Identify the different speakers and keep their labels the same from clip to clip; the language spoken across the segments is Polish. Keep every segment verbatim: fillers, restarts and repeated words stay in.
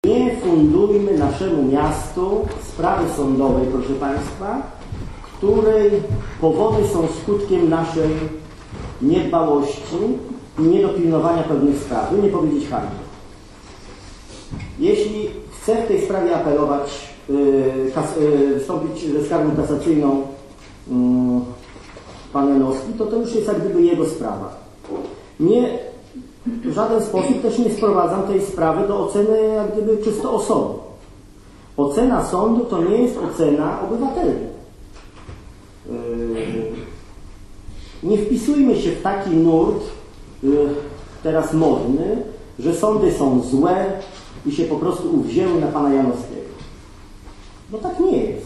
Speaker 1: Nie fundujmy naszemu miastu sprawy sądowej, proszę Państwa, której powody są skutkiem naszej niedbałości i niedopilnowania pewnych spraw, by nie powiedzieć hańby. Jeśli chcę w tej sprawie apelować, yy, kas, yy, wystąpić ze skargą kasacyjną yy, pan Janowski, to to już jest jak gdyby jego sprawa. Nie, w żaden sposób też nie sprowadzam tej sprawy do oceny jak gdyby czysto osoby. Ocena sądu to nie jest ocena obywateli. Yy, nie wpisujmy się w taki nurt yy, teraz modny, że sądy są złe i się po prostu uwzięły na pana Janowskiego. No tak nie jest.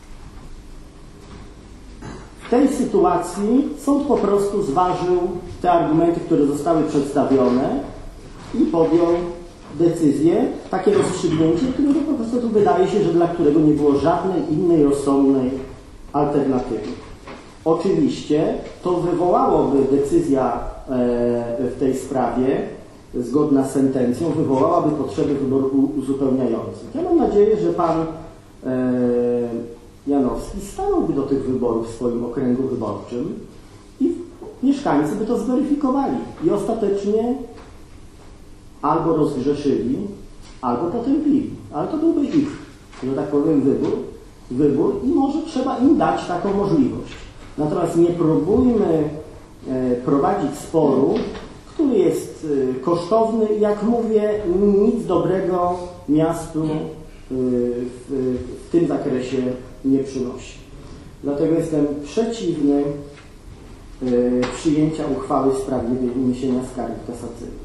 Speaker 1: W tej sytuacji sąd po prostu zważył te argumenty, które zostały przedstawione i podjął decyzję, takie rozstrzygnięcie, które po prostu wydaje się, że dla którego nie było żadnej innej rozsądnej alternatywy. Oczywiście to wywołałoby decyzja w tej sprawie, zgodna z sentencją, wywołałaby potrzeby wyborów uzupełniających. Ja mam nadzieję, że pan Janowski stanąłby do tych wyborów w swoim okręgu wyborczym i mieszkańcy by to zweryfikowali i ostatecznie albo rozgrzeszyli, albo potępili. Ale to byłby ich, że tak powiem, wybór, wybór i może trzeba im dać taką możliwość. Natomiast nie próbujmy e, prowadzić sporu, który jest e, kosztowny i, jak mówię, nic dobrego miastu e, w, w tym zakresie nie przynosi. Dlatego jestem przeciwny e, przyjęcia uchwały w sprawie wniesienia skargi kasacyjnej.